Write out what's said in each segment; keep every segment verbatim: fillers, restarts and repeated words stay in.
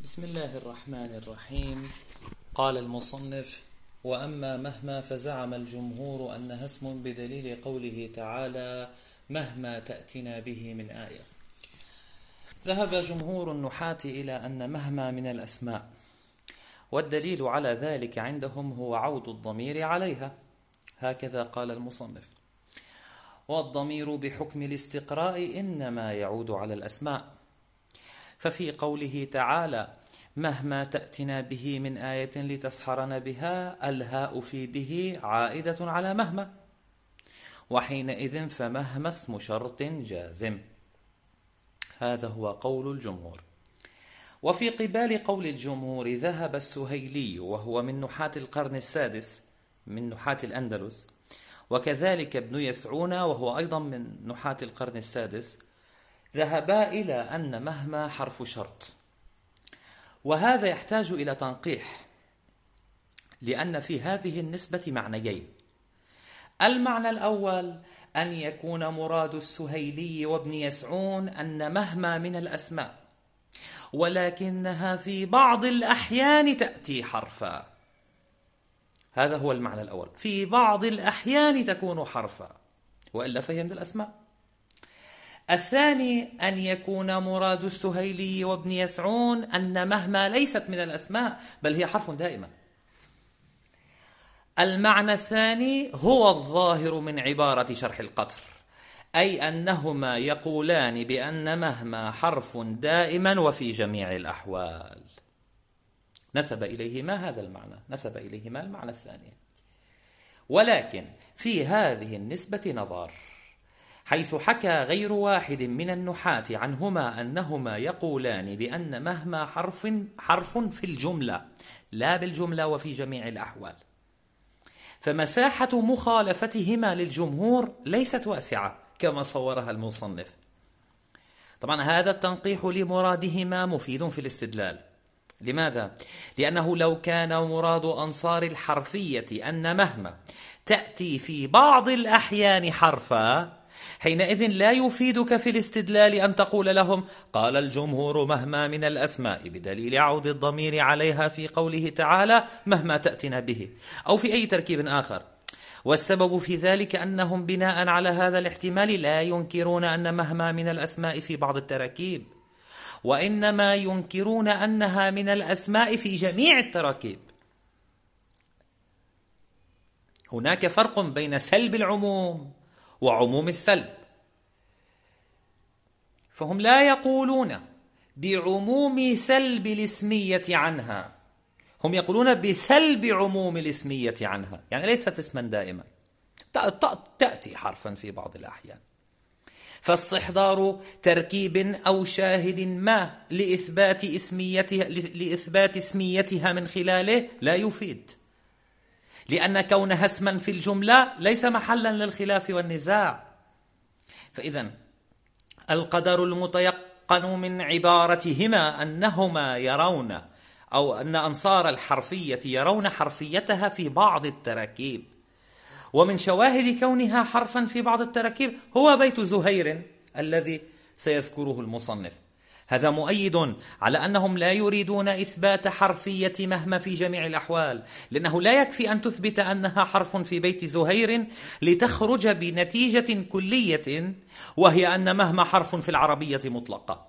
بسم الله الرحمن الرحيم. قال المصنف: وأما مهما فزعم الجمهور أنها اسم بدليل قوله تعالى: مهما تأتنا به من آية. ذهب جمهور النحاة إلى أن مهما من الأسماء، والدليل على ذلك عندهم هو عود الضمير عليها، هكذا قال المصنف. والضمير بحكم الاستقراء إنما يعود على الأسماء، ففي قوله تعالى: مهما تأتنا به من آية لتسحرنا بها، الهاء في به عائدة على مهما، وحينئذ فمهما اسم شرط جازم. هذا هو قول الجمهور. وفي قبال قول الجمهور ذهب السهيلي، وهو من نحاة القرن السادس من نحاة الأندلس، وكذلك ابن يسعون وهو أيضا من نحاة القرن السادس، ذهبا إلى أن مهما حرف شرط، وهذا يحتاج إلى تنقيح، لأن في هذه النسبة معنيين. المعنى الأول أن يكون مراد السهيلي وابن يسعون أن مهما من الأسماء، ولكنها في بعض الأحيان تأتي حرفا. هذا هو المعنى الأول، في بعض الأحيان تكون حرفا، وإلا فهي من الأسماء. الثاني أن يكون مراد السهيلي وابن يسعون أن مهما ليست من الأسماء، بل هي حرف دائما. المعنى الثاني هو الظاهر من عبارة شرح القطر، أي أنهما يقولان بأن مهما حرف دائما وفي جميع الأحوال. نسب إليهما هذا المعنى، نسب إليهما المعنى الثاني. ولكن في هذه النسبة نظر، حيث حكى غير واحد من النحاة عنهما أنهما يقولان بأن مهما حرف حرف في الجملة، لا بالجملة وفي جميع الأحوال، فمساحة مخالفتهما للجمهور ليست واسعة كما صورها المصنف. طبعا هذا التنقيح لمرادهما مفيد في الاستدلال. لماذا؟ لأنه لو كان مراد أنصار الحرفية أن مهما تأتي في بعض الأحيان حرفا، حينئذ لا يفيدك في الاستدلال أن تقول لهم: قال الجمهور مهما من الأسماء بدليل عود الضمير عليها في قوله تعالى مهما تأتنا به، أو في أي تركيب آخر. والسبب في ذلك أنهم بناء على هذا الاحتمال لا ينكرون أن مهما من الأسماء في بعض التراكيب، وإنما ينكرون أنها من الأسماء في جميع التراكيب. هناك فرق بين سلب العموم وعموم السلب، فهم لا يقولون بعموم سلب الاسمية عنها، هم يقولون بسلب عموم الاسمية عنها، يعني ليست اسما دائما، تأتي حرفا في بعض الأحيان. فاستحضار تركيب أو شاهد ما لإثبات اسميتها, لإثبات اسميتها من خلاله لا يفيد، لأن كونها اسما في الجملة ليس محلا للخلاف والنزاع. فإذن القدر المتيقن من عبارتهما أنهما يرون، أو أن أنصار الحرفية يرون حرفيتها في بعض التراكيب، ومن شواهد كونها حرفا في بعض التراكيب هو بيت زهير الذي سيذكره المصنف. هذا مؤيد على أنهم لا يريدون إثبات حرفية مهما في جميع الأحوال، لأنه لا يكفي أن تثبت أنها حرف في بيت زهير لتخرج بنتيجة كلية، وهي أن مهما حرف في العربية مطلقة.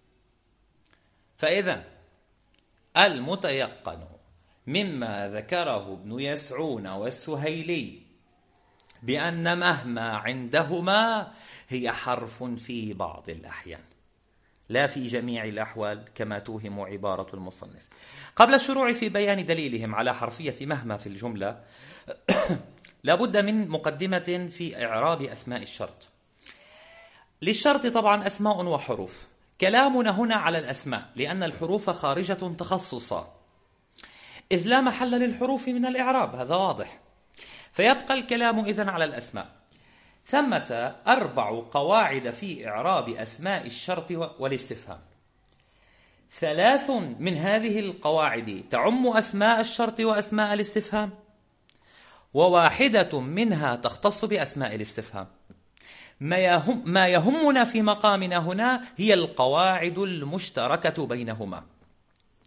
فإذا المتيقن مما ذكره ابن يسعون والسهيلي بأن مهما عندهما هي حرف في بعض الأحيان، لا في جميع الأحوال كما توهم عبارة المصنف. قبل الشروع في بيان دليلهم على حرفية مهما في الجملة، لابد من مقدمة في إعراب أسماء الشرط. للشرط طبعا أسماء وحروف. كلامنا هنا على الأسماء، لأن الحروف خارجة تخصصا، إذ لا محل للحروف من الإعراب، هذا واضح. فيبقى الكلام إذن على الأسماء. ثمة أربع قواعد في إعراب أسماء الشرط والاستفهام. ثلاث من هذه القواعد تعم أسماء الشرط وأسماء الاستفهام، وواحدة منها تختص بأسماء الاستفهام. ما, يهم ما يهمنا في مقامنا هنا هي القواعد المشتركة بينهما.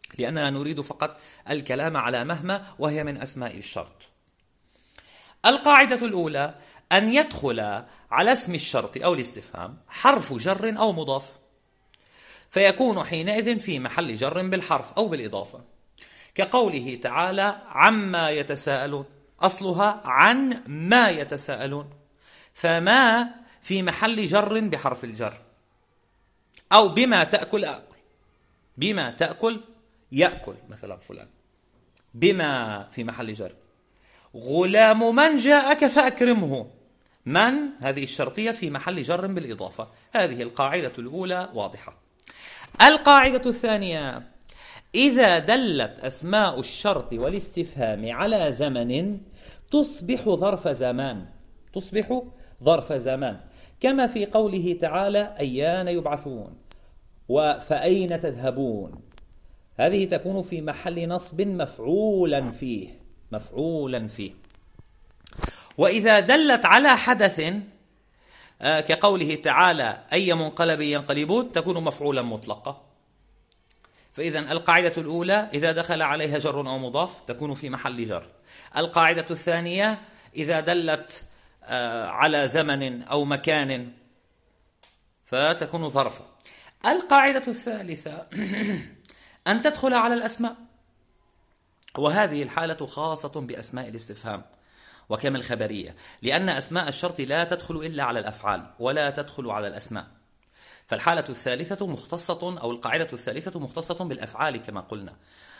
لأننا نريد فقط الكلام على مهما، وهي من أسماء الشرط. القاعدة الأولى أن يدخل على اسم الشرط أو الاستفهام حرف جر أو مضاف، فيكون حينئذ في محل جر بالحرف أو بالإضافة، كقوله تعالى عما يتساءلون، أصلها عن ما يتساءلون، فما في محل جر بحرف الجر. أو بما تأكل أكل، بما تأكل يأكل مثلا فلان، بما في محل جر. غلام من جاءك فأكرمه، من هذه الشرطية في محل جر بالإضافة. هذه القاعدة الأولى واضحة. القاعدة الثانية إذا دلت أسماء الشرط والاستفهام على زمن تصبح ظرف زمان، تصبح ظرف زمان، كما في قوله تعالى أيان يبعثون وفأين تذهبون، هذه تكون في محل نصب مفعولا فيه، مفعولا فيه. وإذا دلت على حدث كقوله تعالى أي منقلب ينقلبون تكون مفعولا مطلقة. فإذا القاعدة الأولى إذا دخل عليها جر أو مضاف تكون في محل جر. القاعدة الثانية إذا دلت على زمن أو مكان فتكون ظرفا. القاعدة الثالثة أن تدخل على الأسماء، وهذه الحالة خاصة بأسماء الاستفهام وكم الخبرية، لأن أسماء الشرط لا تدخل إلا على الأفعال ولا تدخل على الأسماء. فالحالة الثالثة مختصة أو القاعدة الثالثة مختصة بالأفعال كما قلنا،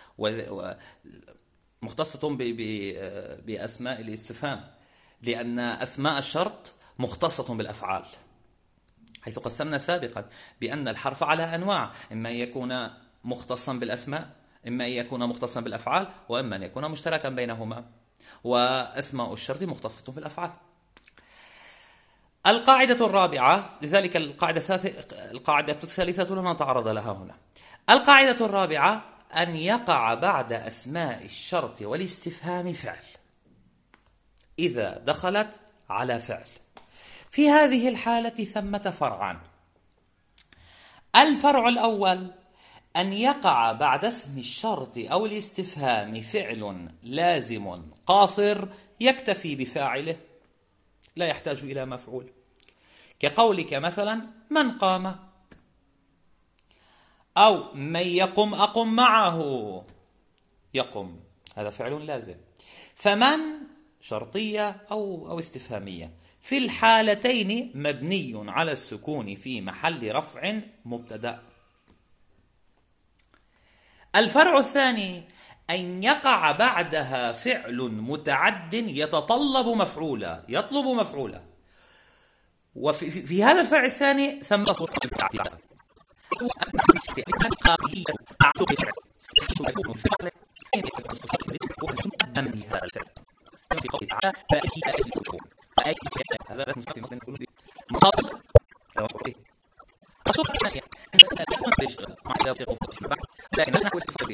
ومختصة بأسماء الاستفهام، لأن أسماء الشرط مختصة بالأفعال، حيث قسمنا سابقا بأن الحرف على أنواع، إما أن يكون مختصا بالأسماء، إما أن يكون مختصا بالأفعال، وإما أن يكون مشتركا بينهما، وأسماء الشرط مختصة بالأفعال. القاعدة الرابعة، لذلك القاعدة القاعدة الثالثة لا نتعرض لها هنا. القاعدة الرابعة أن يقع بعد أسماء الشرط والاستفهام فعل إذا دخلت على فعل. في هذه الحالة ثمة فرعان. الفرع الأول أن يقع بعد اسم الشرط أو الاستفهام فعل لازم قاصر يكتفي بفاعله لا يحتاج إلى مفعول، كقولك مثلا من قام، أو من يقم أقم معه، يقم هذا فعل لازم. فمن شرطية أو, أو استفهامية، في الحالتين مبني على السكون في محل رفع مبتدأ. الفرع الثاني أن يقع بعدها فعل متعد يتطلب مفعولا، يطلب مفعولا. وفي في, في هذا الفرع الثاني ثم لكن أنا أقول تصرفي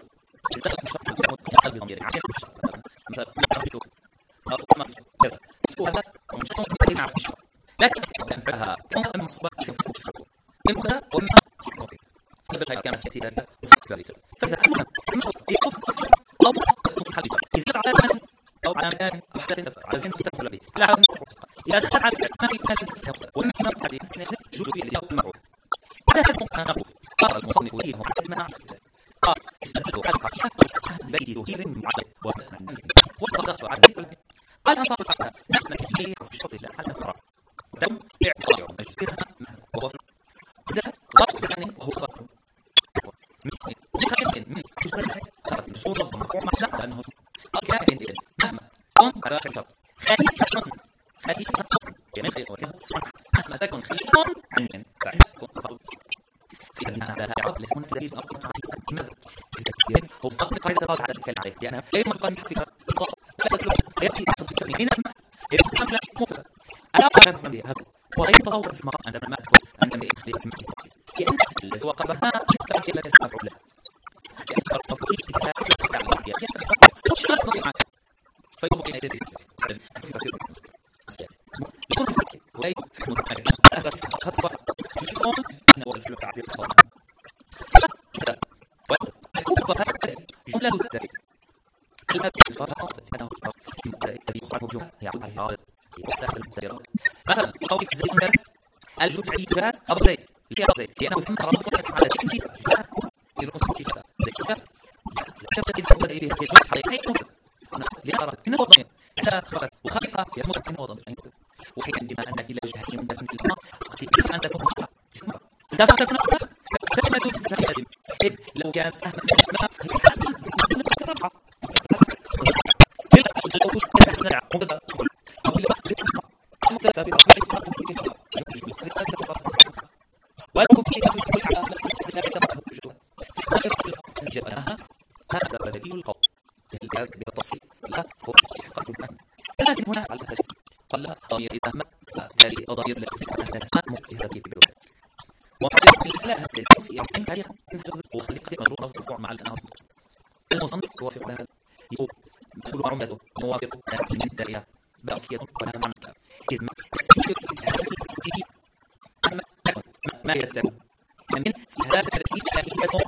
لكن كانها المصباح في الصوت امتى ومتى قبل كان سيتي ذلك فإذا كنا أو حديث إذا تعلم أو على حدث عايزين تدخل به لا عايزين إذا دخل على ما يمكن ومن حديث جزء اللي هو المعروف هذا المقام قال المصنف فيه هو مع قال استدلوا على حقيقة بيت ذهير معلق وقصص على قال أصاب الحقيقة نحن فيه في الشرط الله على القرآن دم إعطاء مجفرها وهو ده ضغط يعني هو من خلال من جزء صارت الصورة ومقوم محلق لأنه كائن مهما كن قد شرط خليفة خليفة كما يقول مهما تكن خليفة عن فعندك تكون في أن هذا يعرف لسمون دليل أقوى لماذا؟ هو صدق قاعدة بعض على الكلام عليه لأنها أي مقام في لا تطلب يأتي أحد في هنا يأتي أحد مفرد أنا أعلم من هذا وليس تطور في مقام عندما ما تكون عندما يختلف في مكان لأن الذي وقبها كان لا يسمع له يسمع تفكير في هذا الكلام يشتغل معه فيبقى يدري في تفسير يكون ولا في متحدث أساس خطوة يكون هو الفيلم تعبير الصوت لا تدرك الذي يخرج جملة يعود على عارض مثلا قولك زيد درس الجمعي درس أبو زيد لكي أبو زيد لأنه ثم ربط على زيد زيد تبتدي تبتدي في هذه الحقيقة لأرى إنه ضمن عندها خلق وخلق يرمز إنه ضمن وحين عندما أنك إلى وجهة يمدك من الإمام قد أن تكون خطأ اسمها إذا فاتت نقطة فإنه فهي إذ لو كانت أهما مجمع فهي تتبع كلا الأول تسعى قبضة أقول أقول لك تتبع المتابع ولكم في كل على لا يتبع الجواب هذا بديل القول بالتفصيل لا هو استحقاق المعنى لكن هنا على هذا قال ضمير إذا ما كان ضمير الذي تسمى هذه في اللغة ومعرفة لا هذا في يعني كان يحفظ وخليقة مجرورة مرفوع مع الأنام المصنف يوافق هذا يقول كل معلوماته موافق من الدائرة بأصلية ولا معنى إذ ما ما يتكلم من هذا التركيب كلمة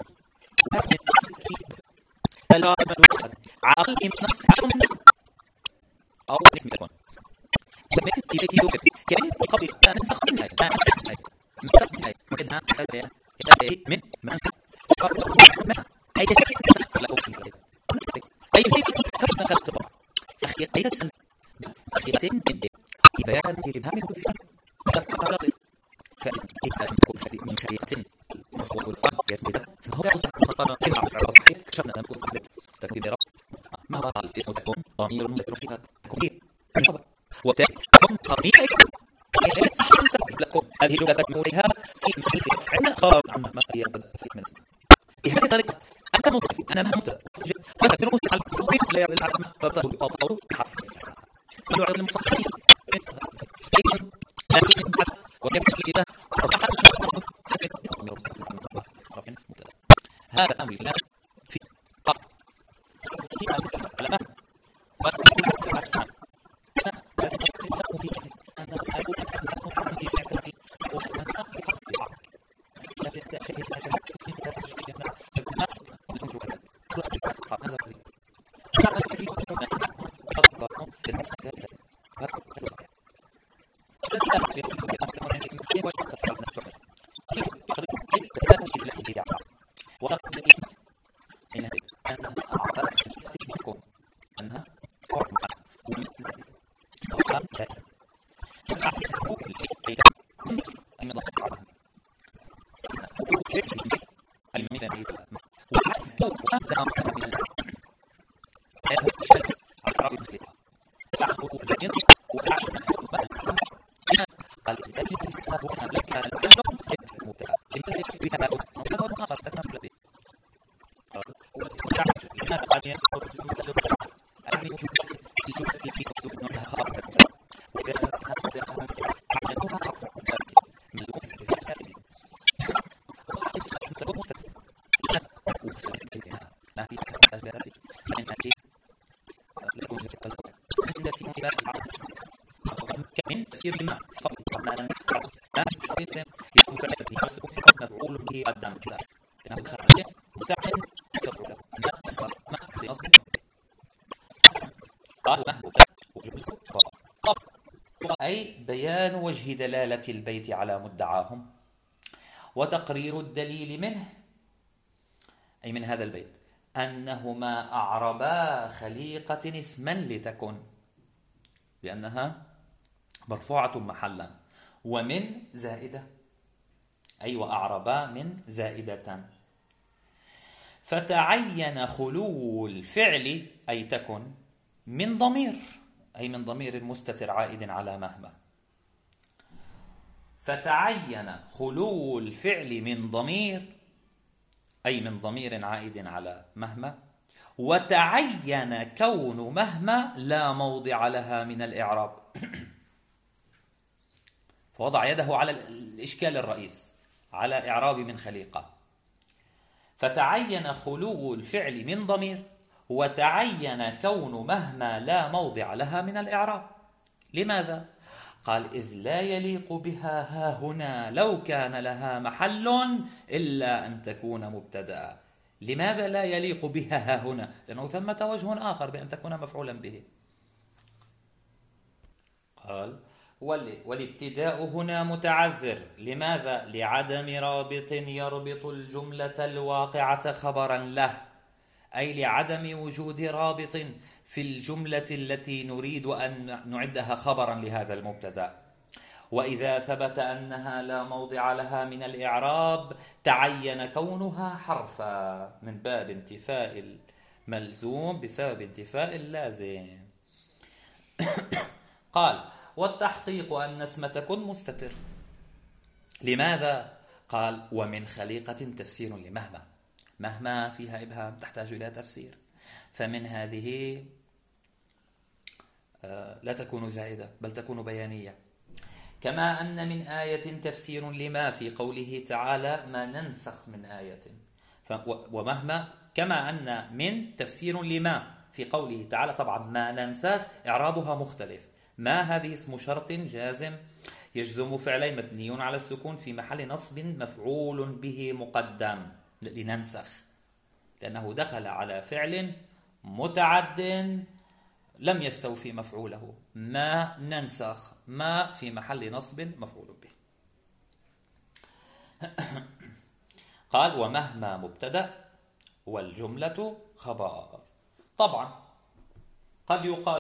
فلا عاقل من نص عاقل أو اسم يكون كمان إذا كيلو كمان قبل أن نسخ منها ما نسخ منها نسخ منها مكانها هذا هذا من ما ما أي شيء نسخ له أي شيء كتبنا كتبنا أخي أي تسأل أخي من بيان الإبهام كتب فإذا تكون من خلية والفرق يثبت فهو يصح خطأ كما على صحيح كشفنا أن نقول تكبير ما هو الاسم تكون ضمير مذكر فيها تكون وبالتالي تكون ضمير لكم هذه جملة تكملها في محل عندنا خارج عما ما هي في من بهذه الطريقة أنت مضطرب أنا مهمت فتكبير مستحل لا يعمل على ما فبطل بطل بحرف كل عدد المصححين لكن وكيف إذا هذا أمر الكلام في قرن على ما وأكبر الأحسان أي بيان وجه دلالة البيت على مدعاهم وتقرير الدليل منه أي من هذا البيت أنهما أعربا خليقة اسما لتكن لأنها مرفوعة محلا ومن زائدة أي وأعربا من زائدة فتعين خلو الفعل أي تكن من ضمير أي من ضمير مستتر عائد على مهما فتعين خلو الفعل من ضمير أي من ضمير عائد على مهما وتعين كون مهما لا موضع لها من الإعراب فوضع يده على الإشكال الرئيس على إعراب من خليقة فتعين خلو الفعل من ضمير وتعين كون مهما لا موضع لها من الإعراب لماذا؟ قال إذ لا يليق بها ها هنا لو كان لها محل إلا أن تكون مبتدأ لماذا لا يليق بها ها هنا؟ لأنه ثمة وجه آخر بأن تكون مفعولا به. قال والابتداء هنا متعذر. لماذا؟ لعدم رابط يربط الجملة الواقعة خبرا له، أي لعدم وجود رابط في الجملة التي نريد أن نعدها خبرا لهذا المبتدأ. وإذا ثبت أنها لا موضع لها من الإعراب تعين كونها حرفا من باب انتفاء الملزوم بسبب انتفاء اللازم. قال والتحقيق أن اسم تكن مستتر. لماذا؟ قال ومن خليقة تفسير لمهما. مهما فيها إبهام تحتاج إلى تفسير، فمن هذه لا تكون زائدة بل تكون بيانية. كما أن من آية تفسير لما في قوله تعالى ما ننسخ من آية، ومهما كما أن من تفسير لما في قوله تعالى. طبعا ما ننسخ إعرابها مختلف. ما هذه اسم شرط جازم يجزم فعلين مبني على السكون في محل نصب مفعول به مقدم لننسخ، لأنه دخل على فعل متعد لم يستوفي مفعوله. ما ننسخ، ما في محل نصب مفعول به. قال ومهما مبتدأ والجملة خبر. طبعا قد يقال